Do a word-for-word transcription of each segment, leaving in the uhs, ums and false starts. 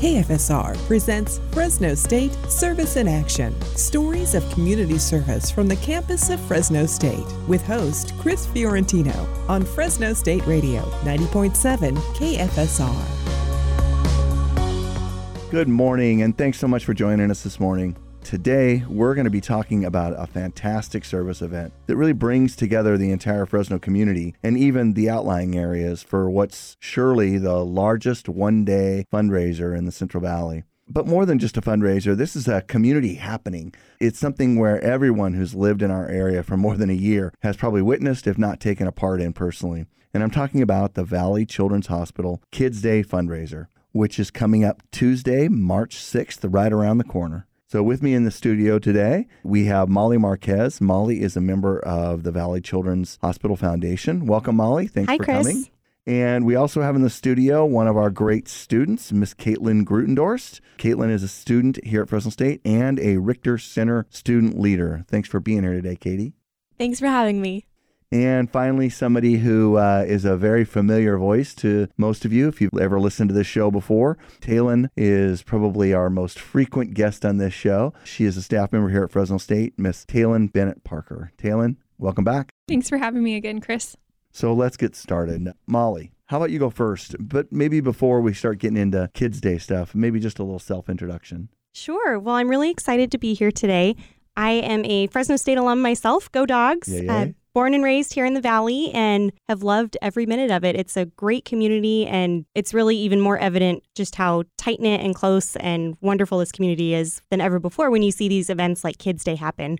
K F S R presents Fresno State Service in Action. Stories of community service from the campus of Fresno State with host Chris Fiorentino on Fresno State Radio, ninety point seven K F S R. Good morning, and thanks so much for joining us this morning. Today, we're going to be talking about a fantastic service event that really brings together the entire Fresno community and even the outlying areas for what's surely the largest one-day fundraiser in the Central Valley. But more than just a fundraiser, this is a community happening. It's something where everyone who's lived in our area for more than a year has probably witnessed, if not taken a part in personally. And I'm talking about the Valley Children's Hospital Kids Day fundraiser, which is coming up Tuesday, March sixth, right around the corner. So with me in the studio today, we have Molly Marquez. Molly is a member of the Valley Children's Hospital Foundation. Welcome, Molly. Thanks Hi, for Chris. coming. And we also have in the studio one of our great students, Miss Caitlin Grutendorst. Caitlin is a student here at Fresno State and a Richter Center student leader. Thanks for being here today, Katie. Thanks for having me. And finally, somebody who uh, is a very familiar voice to most of you, if you've ever listened to this show before. Talyn is probably our most frequent guest on this show. She is a staff member here at Fresno State, Miss Talyn Bennett Parker. Talyn, welcome back. Thanks for having me again, Chris. So let's get started. Molly, how about you go first? But maybe before we start getting into Kids Day stuff, maybe just a little self-introduction. Sure. Well, I'm really excited to be here today. I am a Fresno State alum myself. Go Dogs. Yay, yay. Uh, born and raised here in the Valley and have loved every minute of it. It's a great community, and it's really even more evident just how tight-knit and close and wonderful this community is than ever before when you see these events like Kids Day happen.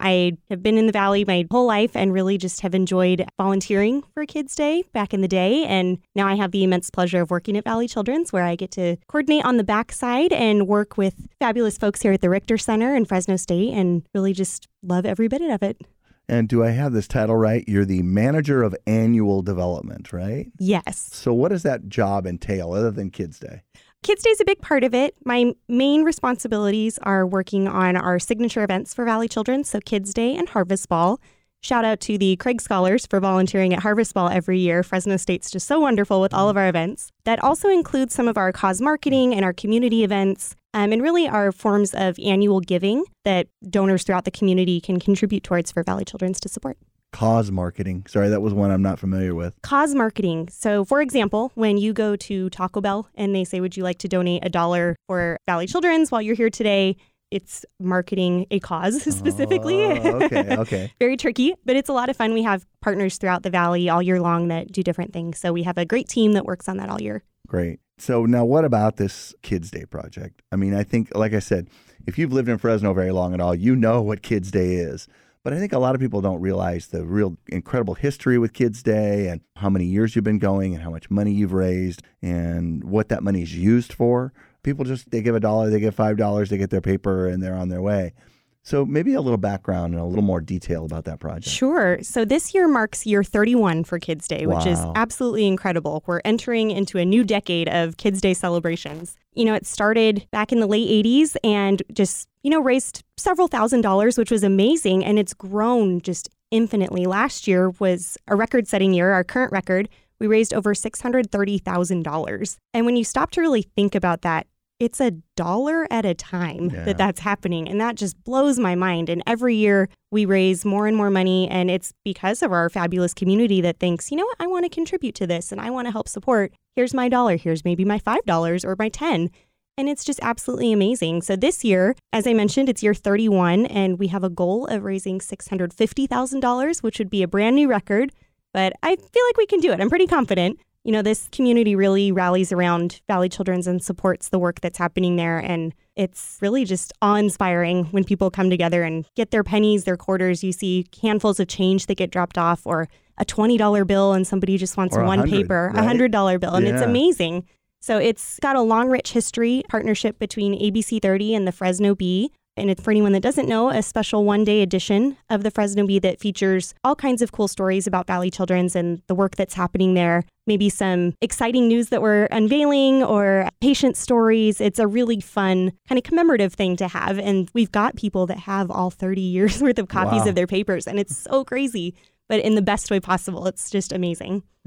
I have been in the Valley my whole life and really just have enjoyed volunteering for Kids Day back in the day. And now I have the immense pleasure of working at Valley Children's, where I get to coordinate on the backside and work with fabulous folks here at the Richter Center in Fresno State and really just love every bit of it. And do I have this title right? You're the manager of annual development, right? Yes. So what does that job entail other than Kids Day? Kids Day is a big part of it. My main responsibilities are working on our signature events for Valley Children, so Kids Day and Harvest Ball. Shout out to the Craig Scholars for volunteering at Harvest Ball every year. Fresno State's just so wonderful with all of our events. That also includes some of our cause marketing and our community events, um, and really our forms of annual giving that donors throughout the community can contribute towards for Valley Children's to support. Cause marketing. Sorry, that was one I'm not familiar with. Cause marketing. So, for example, when you go to Taco Bell and they say, would you like to donate a dollar for Valley Children's while you're here today? It's marketing a cause specifically. Oh, okay, okay. Very tricky, but it's a lot of fun. We have partners throughout the Valley all year long that do different things. So we have a great team that works on that all year. Great. So now what about this Kids Day project? I mean, I think, like I said, if you've lived in Fresno very long at all, you know what Kids Day is. But I think a lot of people don't realize the real incredible history with Kids Day and how many years you've been going and how much money you've raised and what that money is used for. People just, they give a dollar, they give five dollars, they get their paper, and they're on their way. So maybe a little background and a little more detail about that project. Sure. So this year marks year thirty-one for Kids Day, which Wow. is absolutely incredible. We're entering into a new decade of Kids Day celebrations. You know, it started back in the late eighties and just, you know, raised several thousand dollars, which was amazing. And it's grown just infinitely. Last year was a record-setting year, our current record. We raised over six hundred thirty thousand dollars. And when you stop to really think about that, it's a dollar at a time Yeah. that that's happening. And that just blows my mind. And every year we raise more and more money. And it's because of our fabulous community that thinks, you know what, I want to contribute to this and I want to help support. Here's my dollar. Here's maybe my five dollars or my ten. And it's just absolutely amazing. So this year, as I mentioned, it's year thirty-one. And we have a goal of raising six hundred fifty thousand dollars, which would be a brand new record. But I feel like we can do it. I'm pretty confident. You know, this community really rallies around Valley Children's and supports the work that's happening there. And it's really just awe-inspiring when people come together and get their pennies, their quarters. You see handfuls of change that get dropped off, or a twenty dollar bill and somebody just wants Or a one hundred, paper, a right? one hundred dollar bill. And it's Yeah. amazing. So it's got a long, rich history, partnership between A B C thirty and the Fresno Bee. And it's, for anyone that doesn't know, a special one-day edition of the Fresno Bee that features all kinds of cool stories about Valley Children's and the work that's happening there. Maybe some exciting news that we're unveiling or patient stories. It's a really fun kind of commemorative thing to have. And we've got people that have all thirty years worth of copies Wow. of their papers. And it's so crazy, but in the best way possible. It's just amazing. Yeah.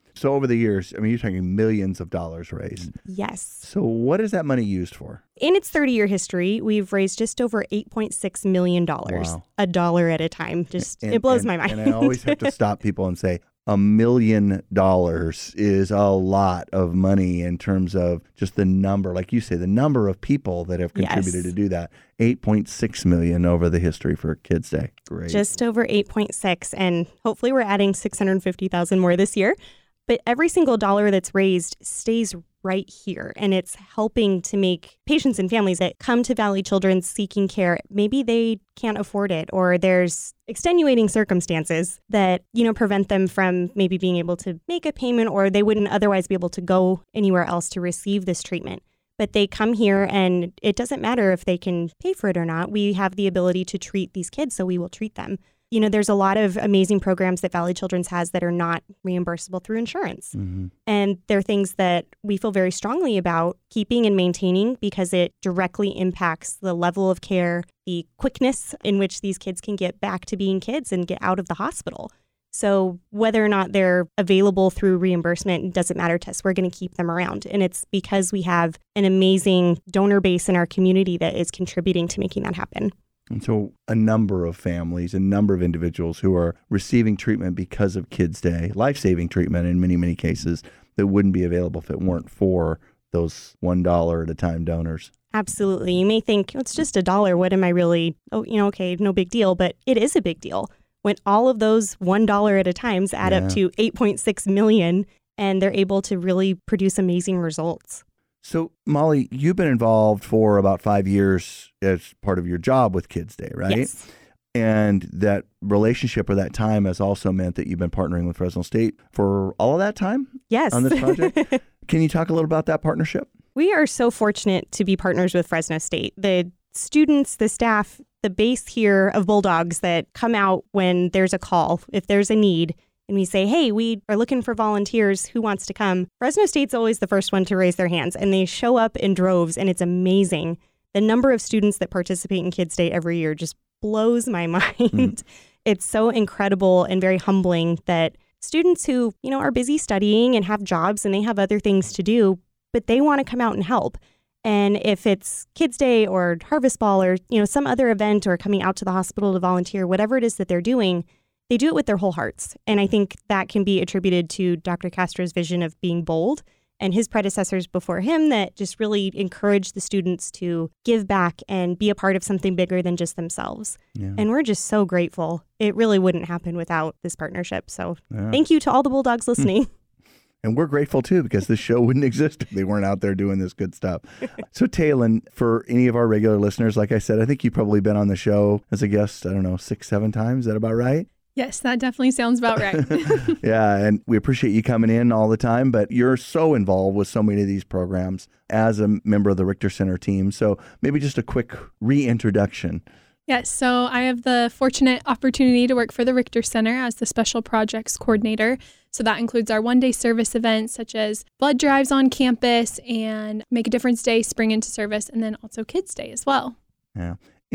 So over the years, I mean, you're talking millions of dollars raised. Yes. So what is that money used for? In its thirty-year history, we've raised just over eight point six million dollars, Wow. a dollar at a time. Just And- it blows and- my mind. And I always have to stop people and say, a million dollars is a lot of money in terms of just the number, like you say, the number of people that have contributed Yes. to do that. eight point six million over the history for Kids Day. Great. Just over eight point six, and hopefully we're adding six hundred fifty thousand more this year. But every single dollar that's raised stays right here, and it's helping to make patients and families that come to Valley Children's seeking care, maybe they can't afford it, or there's extenuating circumstances that, you know, prevent them from maybe being able to make a payment, or they wouldn't otherwise be able to go anywhere else to receive this treatment. But they come here, and it doesn't matter if they can pay for it or not. We have the ability to treat these kids, so we will treat them. You know, there's a lot of amazing programs that Valley Children's has that are not reimbursable through insurance. Mm-hmm. And they're things that we feel very strongly about keeping and maintaining because it directly impacts the level of care, the quickness in which these kids can get back to being kids and get out of the hospital. So whether or not they're available through reimbursement doesn't matter to us. We're going to keep them around. And it's because we have an amazing donor base in our community that is contributing to making that happen. And so a number of families, a number of individuals who are receiving treatment because of Kids Day, life-saving treatment in many, many cases that wouldn't be available if it weren't for those one dollar at a time donors. Absolutely. You may think, it's just a dollar. What am I really, oh, you know, okay, no big deal. But it is a big deal when all of those one dollar at a times add Yeah. up to eight point six million and they're able to really produce amazing results. So, Molly, you've been involved for about five years as part of your job with Kids Day, right? Yes. And that relationship or that time has also meant that you've been partnering with Fresno State for all of that time Yes. on this project. Can you talk a little about that partnership? We are so fortunate to be partners with Fresno State. The students, the staff, the base here of Bulldogs that come out when there's a call, if there's a need, and we say, hey, we are looking for volunteers. Who wants to come? Fresno State's always the first one to raise their hands, and they show up in droves, and it's amazing. The number of students that participate in Kids Day every year just blows my mind. Mm. It's so incredible and very humbling that students who, you know, are busy studying and have jobs and they have other things to do, but they want to come out and help. And if it's Kids Day or Harvest Ball or, you know, some other event or coming out to the hospital to volunteer, whatever it is that they're doing, they do it with their whole hearts. And I think that can be attributed to Doctor Castro's vision of being bold and his predecessors before him that just really encouraged the students to give back and be a part of something bigger than just themselves. Yeah. And we're just so grateful. It really wouldn't happen without this partnership. So Yeah. thank you to all the Bulldogs listening. And we're grateful, too, because this show wouldn't exist if they weren't out there doing this good stuff. So, Taylin, for any of our regular listeners, like I said, I think you've probably been on the show as a guest, I don't know, six, seven times. Is that about right? Yes, that definitely sounds about right. Yeah, and we appreciate you coming in all the time, but you're so involved with so many of these programs as a member of the Richter Center team. So maybe just a quick reintroduction. Yes, so I have the fortunate opportunity to work for the Richter Center as the Special Projects Coordinator. So that includes our one-day service events such as blood drives on campus and Make a Difference Day, Spring into Service, and then also Kids Day as well. Yeah.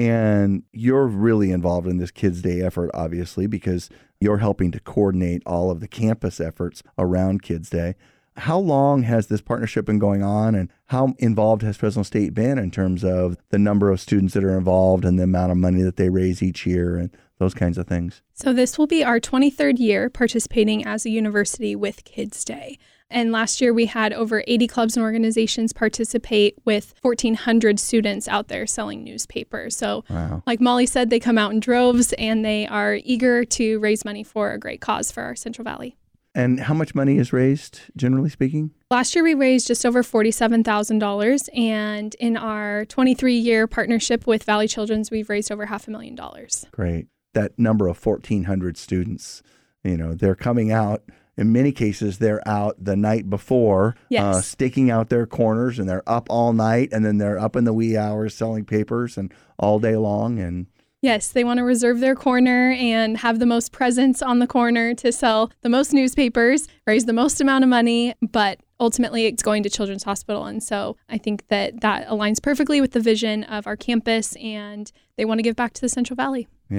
And you're really involved in this Kids Day effort, obviously, because you're helping to coordinate all of the campus efforts around Kids Day. How long has this partnership been going on, and how involved has Fresno State been in terms of the number of students that are involved and the amount of money that they raise each year and those kinds of things? So this will be our twenty-third year participating as a university with Kids Day. And last year we had over eighty clubs and organizations participate with fourteen hundred students out there selling newspapers. So Wow. like Molly said, they come out in droves and they are eager to raise money for a great cause for our Central Valley. And how much money is raised, generally speaking? Last year we raised just over forty-seven thousand dollars, and in our twenty-three year partnership with Valley Children's, we've raised over half a million dollars. Great. That number of fourteen hundred students, you know, they're coming out. In many cases, they're out the night before, Yes. uh, staking out their corners, and they're up all night, and then they're up in the wee hours selling papers and all day long. And Yes, they want to reserve their corner and have the most presence on the corner to sell the most newspapers, raise the most amount of money, but ultimately it's going to Children's Hospital. And so I think that that aligns perfectly with the vision of our campus, and they want to give back to the Central Valley. yeah.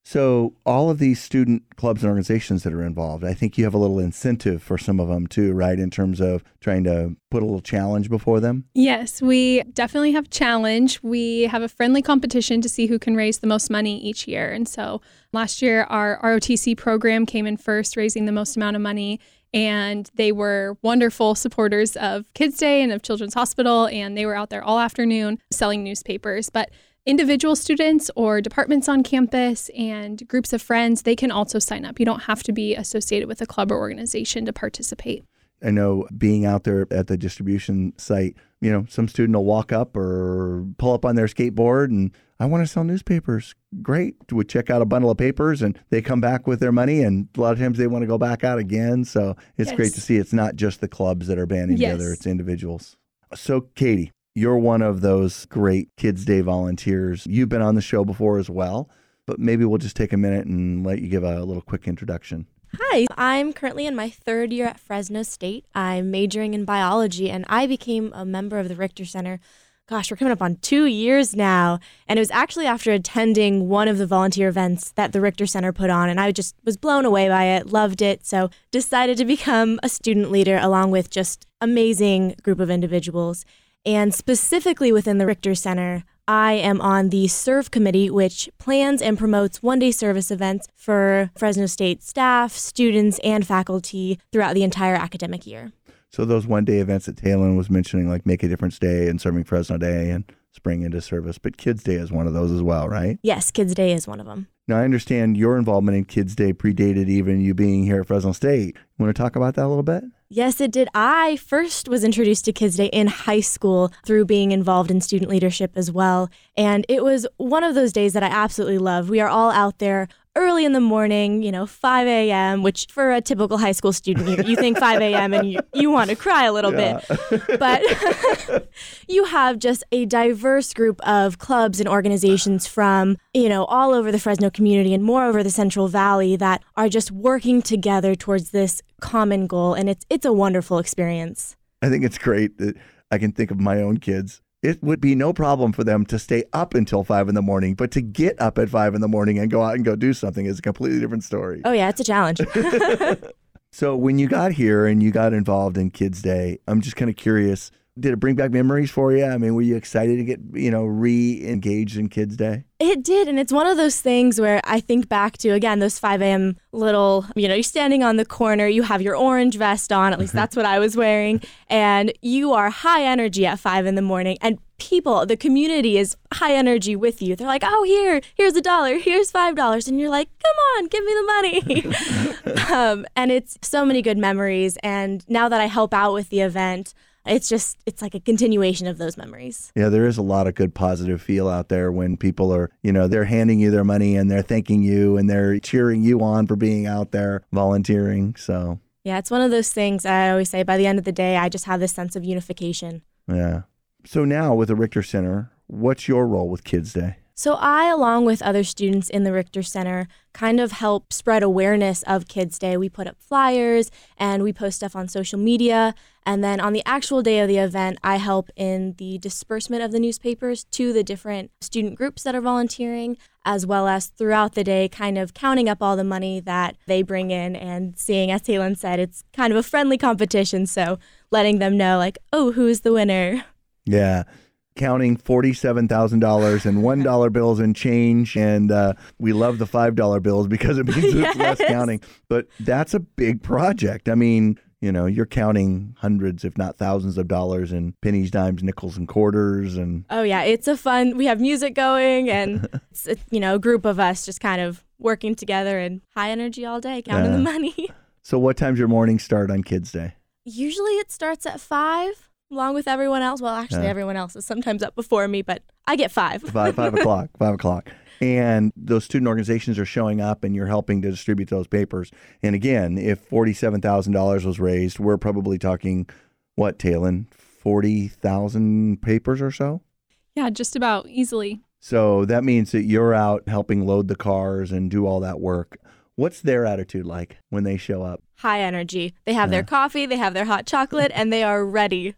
So all of these student clubs and organizations that are involved, I think you have a little incentive for some of them too, right? In terms of trying to put a little challenge before them. Yes, we definitely have challenge. We have a friendly competition to see who can raise the most money each year. And so last year, our R O T C program came in first, raising the most amount of money. And they were wonderful supporters of Kids Day and of Children's Hospital. And they were out there all afternoon selling newspapers. But individual students or departments on campus and groups of friends, they can also sign up. You don't have to be associated with a club or organization to participate. I know being out there at the distribution site, you know, some student will walk up or pull up on their skateboard and I want to sell newspapers. Great. We check out a bundle of papers and they come back with their money. And a lot of times they want to go back out again. So it's Yes. great to see it's not just the clubs that are banding Yes. together, it's individuals. So Katie, you're one of those great Kids Day volunteers. You've been on the show before as well, but maybe we'll just take a minute and let you give a little quick introduction. Hi, I'm currently in my third year at Fresno State. I'm majoring in biology, and I became a member of the Richter Center. Gosh, we're coming up on two years now. And it was actually after attending one of the volunteer events that the Richter Center put on, and I just was blown away by it, loved it, so decided to become a student leader along with just amazing group of individuals. And specifically within the Richter Center, I am on the SERVE committee, which plans and promotes one-day service events for Fresno State staff, students, and faculty throughout the entire academic year. So those one-day events that Taylor was mentioning, like Make a Difference Day and Serving Fresno Day and Spring into Service, but Kids Day is one of those as well, right? Yes, Kids Day is one of them. Now, I understand your involvement in Kids Day predated even you being here at Fresno State. You want to talk about that a little bit? Yes, it did. I first was introduced to Kids Day in high school through being involved in student leadership as well. And it was one of those days that I absolutely love. We are all out there early in the morning, you know, five a.m., which for a typical high school student, you, you think five a.m. and you, you want to cry a little Yeah. bit. But you have just a diverse group of clubs and organizations from, you know, all over the Fresno community and moreover the Central Valley that are just working together towards this common goal. And it's it's a wonderful experience. I think it's great that I can think of my own kids. It would be no problem for them to stay up until five in the morning, but to get up at five in the morning and go out and go do something is a completely different story. Oh, yeah, it's a challenge. So when you got here and you got involved in Kids Day, I'm just kind of curious, did it bring back memories for you? I mean, were you excited to get, you know, re-engaged in Kids Day? It did, and it's one of those things where I think back to, again, those five a.m. little, you know, you're standing on the corner, you have your orange vest on, at least that's what I was wearing, and you are high energy at five in the morning, and people, the community is high energy with you. They're like, oh, here, here's a dollar, here's five dollars, and you're like, come on, give me the money. um, and it's so many good memories, and now that I help out with the event, it's just, it's like a continuation of those memories. Yeah, there is a lot of good positive feel out there when people are, you know, they're handing you their money and they're thanking you and they're cheering you on for being out there volunteering. So, Yeah, it's one of those things I always say, by the end of the day, I just have this sense of unification. yeah. So now with the Richter Center, what's your role with Kids Day? So I, along with other students in the Richter Center, kind of help spread awareness of Kids Day. We put up flyers and we post stuff on social media. And then on the actual day of the event, I help in the disbursement of the newspapers to the different student groups that are volunteering, as well as throughout the day, kind of counting up all the money that they bring in and seeing, as Taylor said, it's kind of a friendly competition. So letting them know, like, oh, who's the winner? Yeah. Counting forty-seven thousand dollars in one dollar bills and change. And uh, we love the five dollar bills because it means Yes. it's less counting. But that's a big project. I mean, you know, you're counting hundreds, if not thousands of dollars in pennies, dimes, nickels, and quarters. And Oh, yeah, it's a fun, we have music going and, it's a, you know, a group of us just kind of working together and high energy all day, counting Yeah. the money. so what time's your morning start on Kids Day? Usually it starts at five, along with everyone else. Well, actually, Yeah. everyone else is sometimes up before me, but I get five. Five, five o'clock, five o'clock. And those student organizations are showing up and you're helping to distribute those papers. And again, if forty-seven thousand dollars was raised, we're probably talking, what, Taylor, forty thousand papers or so? Yeah, just about easily. So that means that you're out helping load the cars and do all that work. What's their attitude like when they show up? High energy. They have Yeah. their coffee, they have their hot chocolate, and they are ready.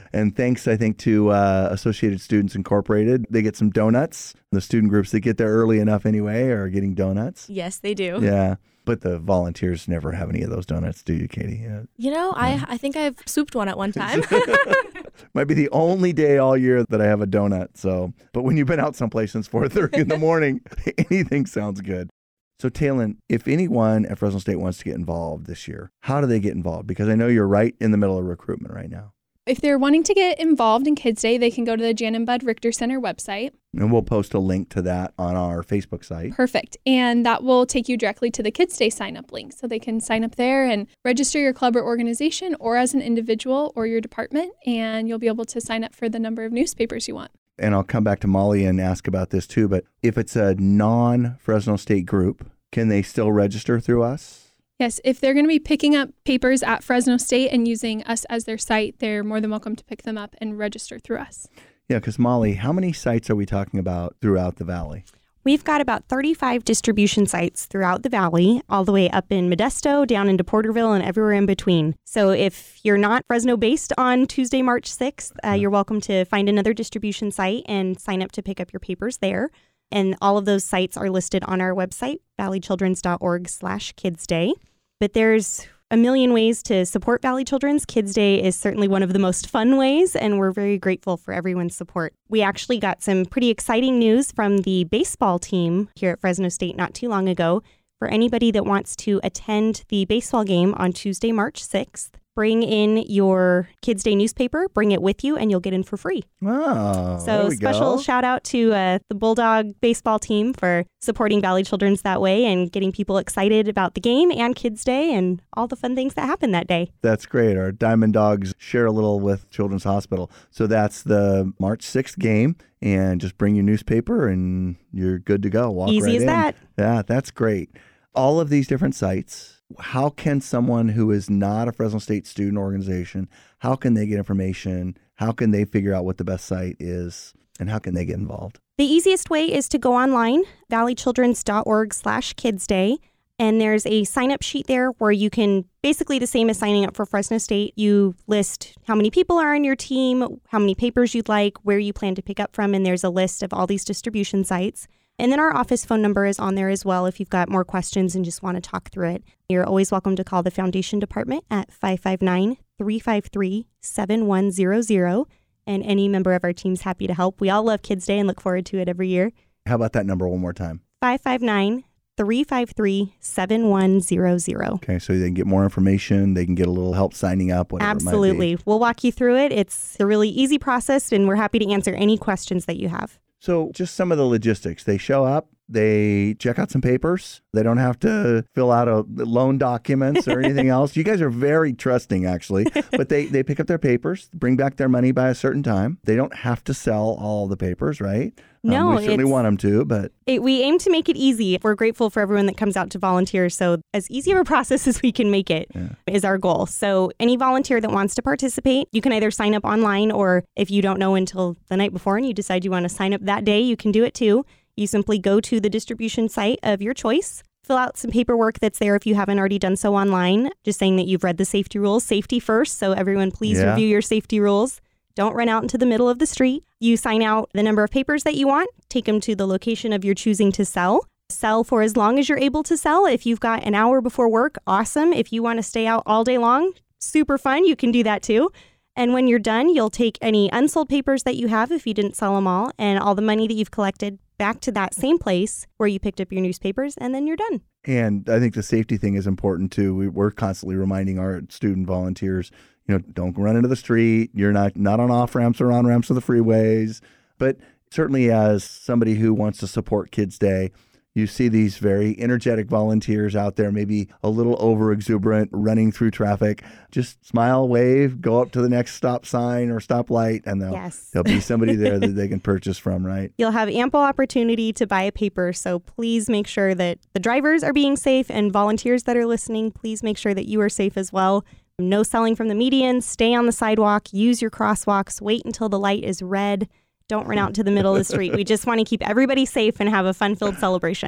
And thanks, I think, to uh, Associated Students Incorporated. They get some donuts. The student groups that get there early enough anyway are getting donuts. Yes, they do. Yeah. But the volunteers never have any of those donuts, do you, Katie? Yeah. You know, I, I think I've souped one at one time. Might be the only day all year that I have a donut. So, but when you've been out someplace since four thirty in the morning, anything sounds good. So, Taylin, if anyone at Fresno State wants to get involved this year, how do they get involved? Because I know you're right in the middle of recruitment right now. If they're wanting to get involved in Kids Day, they can go to the Jan and Bud Richter Center website. And we'll post a link to that on our Facebook site. Perfect. And that will take you directly to the Kids Day sign-up link. So they can sign up there and register your club or organization or as an individual or your department, and you'll be able to sign up for the number of newspapers you want. And I'll come back to Molly and ask about this too, but if it's a non-Fresno State group, can they still register through us? Yes, if they're going to be picking up papers at Fresno State and using us as their site, they're more than welcome to pick them up and register through us. Yeah, because Molly, how many sites are we talking about throughout the Valley? We've got about thirty-five distribution sites throughout the Valley, all the way up in Modesto, down into Porterville, and everywhere in between. So if you're not Fresno-based on Tuesday, March sixth, uh, you're welcome to find another distribution site and sign up to pick up your papers there. And all of those sites are listed on our website, valleychildrens.org slash Kids Day. But there's a million ways to support Valley Children's. Kids Day is certainly one of the most fun ways, and we're very grateful for everyone's support. We actually got some pretty exciting news from the baseball team here at Fresno State not too long ago. For anybody that wants to attend the baseball game on Tuesday, March sixth, bring in your Kids Day newspaper, bring it with you, and you'll get in for free. Oh, so there we special go. shout out to uh, the Bulldog baseball team for supporting Valley Children's that way and getting people excited about the game and Kids Day and all the fun things that happen that day. That's great. Our Diamond Dogs share a little with Children's Hospital. So that's the March sixth game, and just bring your newspaper and you're good to go. Walk Easy right as in. that. Yeah, that's great. All of these different sites, how can someone who is not a Fresno State student organization, how can they get information? How can they figure out what the best site is? And how can they get involved? The easiest way is to go online, valleychildrens.org slash Kids Day. And there's a sign-up sheet there where you can, basically the same as signing up for Fresno State, you list how many people are on your team, how many papers you'd like, where you plan to pick up from, and there's a list of all these distribution sites. And then our office phone number is on there as well if you've got more questions and just want to talk through it. You're always welcome to call the Foundation Department at five five nine, three five three, seven one zero zero. And any member of our team's happy to help. We all love Kids Day and look forward to it every year. How about that number one more time? five five nine, three five three, seven one zero zero. Okay, so they can get more information. They can get a little help signing up, whatever Absolutely. it might be. We'll walk you through it. It's a really easy process, and we're happy to answer any questions that you have. So just some of the logistics. They show up, they check out some papers. They don't have to fill out a loan documents or anything else. You guys are very trusting, actually. But they, they pick up their papers, bring back their money by a certain time. They don't have to sell all the papers, right? No, um, we certainly it's- want them to, but It, we aim to make it easy. We're grateful for everyone that comes out to volunteer. So as easy of a process as we can make it Yeah. is our goal. So any volunteer that wants to participate, you can either sign up online, or if you don't know until the night before and you decide you want to sign up that day, you can do it too. You simply go to the distribution site of your choice, fill out some paperwork that's there if you haven't already done so online, just saying that you've read the safety rules. Safety first. So everyone, please Yeah. review your safety rules. Don't run out into the middle of the street. You sign out the number of papers that you want, take them to the location of your choosing to sell. Sell for as long as you're able to sell. If you've got an hour before work, awesome. If you want to stay out all day long, super fun. You can do that too. And when you're done, you'll take any unsold papers that you have if you didn't sell them all, and all the money that you've collected back to that same place where you picked up your newspapers, and then you're done. And I think the safety thing is important too. We, we're constantly reminding our student volunteers, you know, don't run into the street. You're not, not on off ramps or on ramps of the freeways. But certainly as somebody who wants to support Kids Day, you see these very energetic volunteers out there, maybe a little over exuberant, running through traffic. Just smile, wave, go up to the next stop sign or stop light, and there'll, Yes. there'll be somebody there that they can purchase from, right? You'll have ample opportunity to buy a paper, so please make sure that the drivers are being safe, and volunteers that are listening, please make sure that you are safe as well. No selling from the median, stay on the sidewalk, use your crosswalks, wait until the light is red. Don't run out to the middle of the street. We just want to keep everybody safe and have a fun-filled celebration.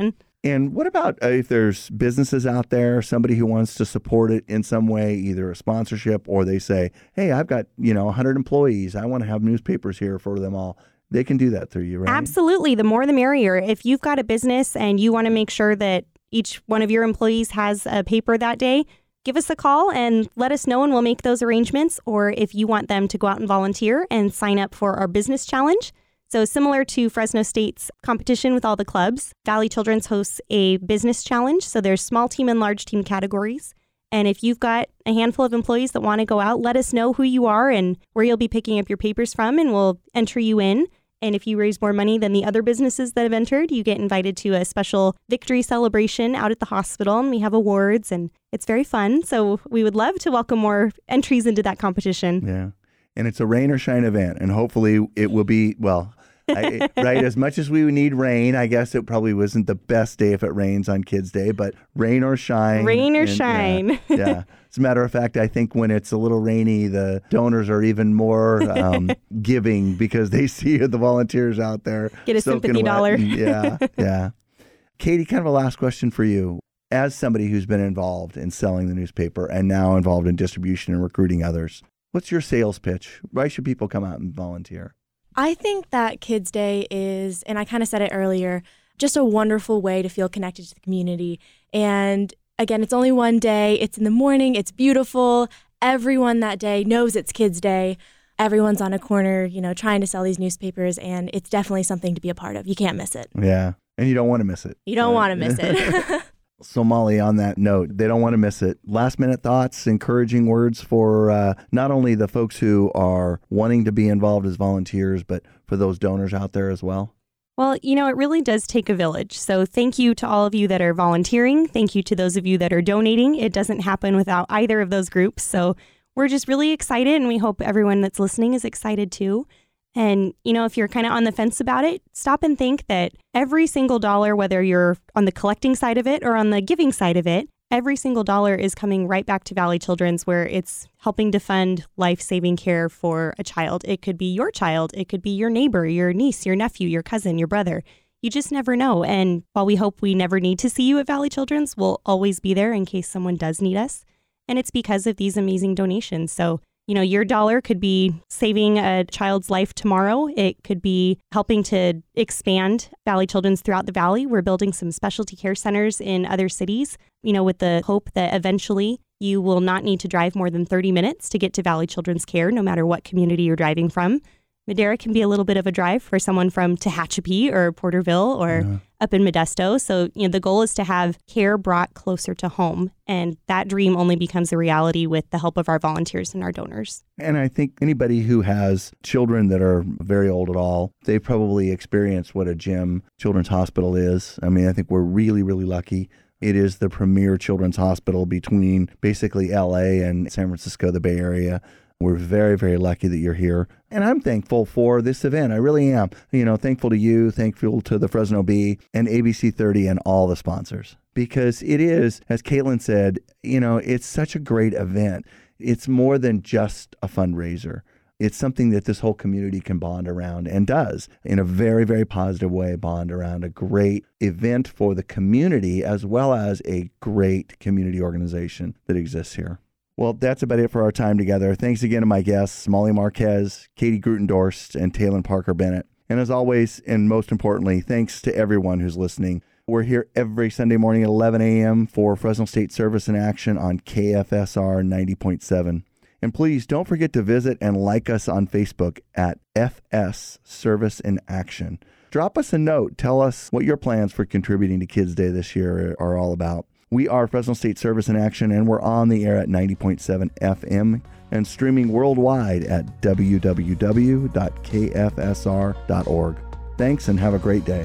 And what about uh, if there's businesses out there, somebody who wants to support it in some way, either a sponsorship or they say, hey, I've got, you know, one hundred employees. I want to have newspapers here for them all. They can do that through you, right? Absolutely. The more the merrier. If you've got a business and you want to make sure that each one of your employees has a paper that day, give us a call and let us know and we'll make those arrangements. Or if you want them to go out and volunteer and sign up for our business challenge. So similar to Fresno State's competition with all the clubs, Valley Children's hosts a business challenge. So there's small team and large team categories. And if you've got a handful of employees that want to go out, let us know who you are and where you'll be picking up your papers from, and we'll enter you in. And if you raise more money than the other businesses that have entered, you get invited to a special victory celebration out at the hospital. And we have awards and it's very fun. So we would love to welcome more entries into that competition. Yeah. And it's a rain or shine event. And hopefully it will be, well, I, right, as much as we need rain, I guess it probably wasn't the best day if it rains on Kids Day, but rain or shine. Rain or and, shine. Yeah, yeah. As a matter of fact, I think when it's a little rainy, the donors are even more um, giving because they see the volunteers out there. Get a sympathy dollar. And, yeah, yeah. Katie, kind of a last question for you. As somebody who's been involved in selling the newspaper and now involved in distribution and recruiting others, what's your sales pitch? Why should people come out and volunteer? I think that Kids Day is, and I kind of said it earlier, just a wonderful way to feel connected to the community. And again, it's only one day. It's in the morning. It's beautiful. Everyone that day knows it's Kids Day. Everyone's on a corner, you know, trying to sell these newspapers, and it's definitely something to be a part of. You can't miss it. Yeah, and you don't want to miss it. You don't right? want to miss it. So Molly, on that note, they don't want to miss it. Last minute thoughts, encouraging words for uh, not only the folks who are wanting to be involved as volunteers, but for those donors out there as well. Well, you know, it really does take a village. So thank you to all of you that are volunteering. Thank you to those of you that are donating. It doesn't happen without either of those groups. So we're just really excited, and we hope everyone that's listening is excited too. And, you know, if you're kind of on the fence about it, stop and think that every single dollar, whether you're on the collecting side of it or on the giving side of it, every single dollar is coming right back to Valley Children's, where it's helping to fund life-saving care for a child. It could be your child. It could be your neighbor, your niece, your nephew, your cousin, your brother. You just never know. And while we hope we never need to see you at Valley Children's, we'll always be there in case someone does need us. And it's because of these amazing donations. So, you know, your dollar could be saving a child's life tomorrow. It could be helping to expand Valley Children's throughout the Valley. We're building some specialty care centers in other cities, you know, with the hope that eventually you will not need to drive more than thirty minutes to get to Valley Children's Care, no matter what community you're driving from. Madera can be a little bit of a drive for someone from Tehachapi or Porterville or yeah. up in Modesto. So, you know, the goal is to have care brought closer to home. And that dream only becomes a reality with the help of our volunteers and our donors. And I think anybody who has children that are very old at all, they probably experienced what a Jim Children's Hospital is. I mean, I think we're really, really lucky. It is the premier children's hospital between basically L A and San Francisco, the Bay Area. We're very, very lucky that you're here. And I'm thankful for this event. I really am. You know, thankful to you, thankful to the Fresno Bee and A B C thirty and all the sponsors. Because it is, as Caitlin said, you know, it's such a great event. It's more than just a fundraiser. It's something that this whole community can bond around and does in a very, very positive way, bond around a great event for the community as well as a great community organization that exists here. Well, that's about it for our time together. Thanks again to my guests, Molly Marquez, Katie Grutendorst, and Taylon Parker Bennett. And as always, and most importantly, thanks to everyone who's listening. We're here every Sunday morning at eleven a.m. for Fresno State Service in Action on K F S R ninety point seven. And please don't forget to visit and like us on Facebook at F S Service in Action. Drop us a note. Tell us what your plans for contributing to Kids Day this year are all about. We are Fresno State Service in Action, and we're on the air at ninety point seven F M and streaming worldwide at w w w dot k f s r dot org. Thanks, and have a great day.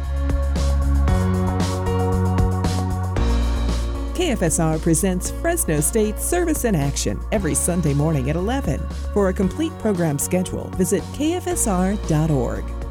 K F S R presents Fresno State Service in Action every Sunday morning at eleven. For a complete program schedule, visit k f s r dot org.